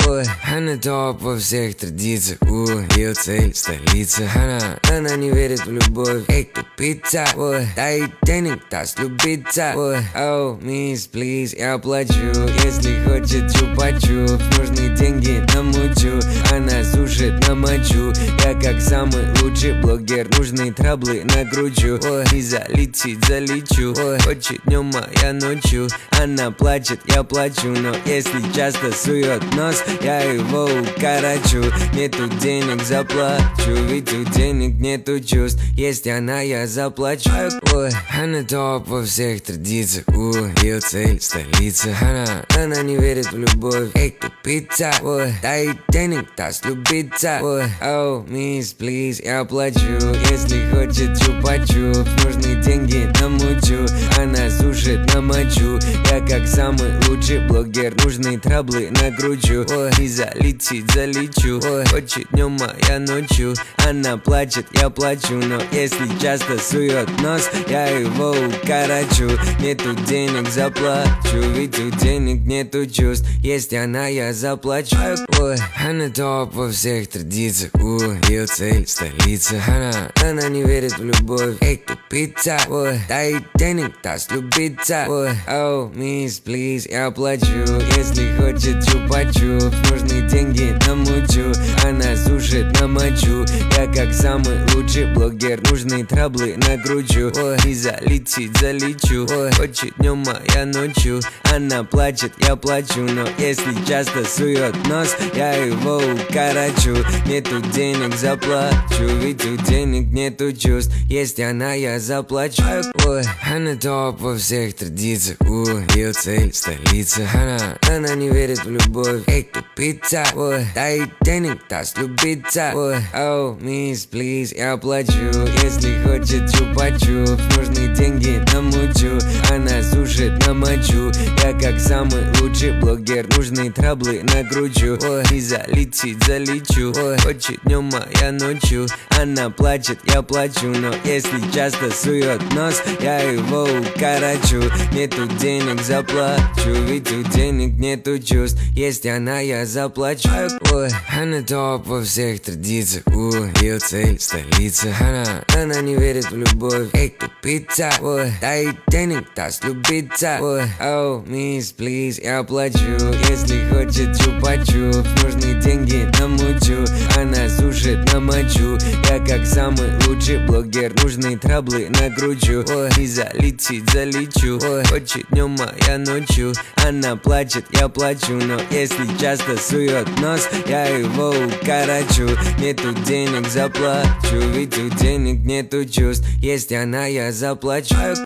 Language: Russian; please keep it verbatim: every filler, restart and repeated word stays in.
Ой, она топ во всех традициях. Ой, ее цель столица. Она, она не верит в любовь. Эй, тупица. Ой, дай денег, даст любиться. Ой, оу, мисс, плиз, я плачу. Если хочет чупа-чуп, нужны деньги намучу. Она сушит на мочу. Я как самый лучший блогер, нужные траблы накручу. Ой, и залетит, залечу. Ой, хочет днем, а я ночью. Она плачет, я плачу. Но если часто сует нос, я его укорочу. Нету денег, заплачу. Ведь у денег нету чувств. Есть она, я заплачу. Ой, она топ во всех традициях. Ой, ее цель столица. Она, она не верит в любовь. Эй, тупица. Ой, дай денег, даст любиться. Ой, оу, мисс, плиз, я плачу. Если хочет чупа-чуп, нужны деньги намучу. Она сушит на мочу. Я как самый лучший блогер, нужные траблы накручу. Ой, и залетит, залечу. Ой, хочет днем, а я ночью. Она плачет, я плачу. Но если часто сует нос, я его укорочу. Нету денег, заплачу. Ведь у денег нету чувств. Есть она, я заплачу. Ой, она топ во всех традициях. Ой, ее цель столица. Она, она не верит в любовь. Эй, тупица. Ой, дай денег, даст любиться. Ой, оу, мисс, плиз, я плачу. Если хочет чупа-чуп, нужны деньги намучу. Она сушит на мочу. Я как самый лучший блогер, нужные траблы накручу. Ой, и залетит, залечу. Ой, хочет днем, а я ночью. Она плачет, я плачу. Но если часто сует нос, я его укорочу. Нету денег, заплачу. Ведь у денег нету чувств. Есть она, я заплачу. Ой, она топ во всех традициях. Ой, ее цель столица. Она, она не верит в любовь. Эй, тупица. Ой, дай денег, даст любиться. Ой, оу, мисс, плиз, я плачу. Если хочет чупа-чуп, нужны деньги намучу. Она сушит на мочу. Я как самый лучший блогер, нужные траблы накручу. Ой, и залетит, залечу. Ой, хочет днем, а я ночью. Она плачет, я плачу. Но если часто сует нос, я его укорочу. Нету денег, заплачу. Ведь у денег нету чувств. Есть она, я заплачу. Ой, она топ во всех традициях. Ой, ее цель столица. Она, она не верит в любовь. Эй, тупица. Ой, дай денег, даст любиться. Ой, оу, мисс, плиз, я плачу. Если хочет чупа-чуп, нужны деньги намучу. Она сушит на мочу. Я как самый лучший блогер, нужные траблы накручу. Ой, и залетит, залечу. Ой, хочет днем, а я ночью. Она плачет, я плачу. Но если часто сует нос, я его укорочу. Нету денег, заплачу. Ведь у денег нету чувств. Есть она, я заплачу.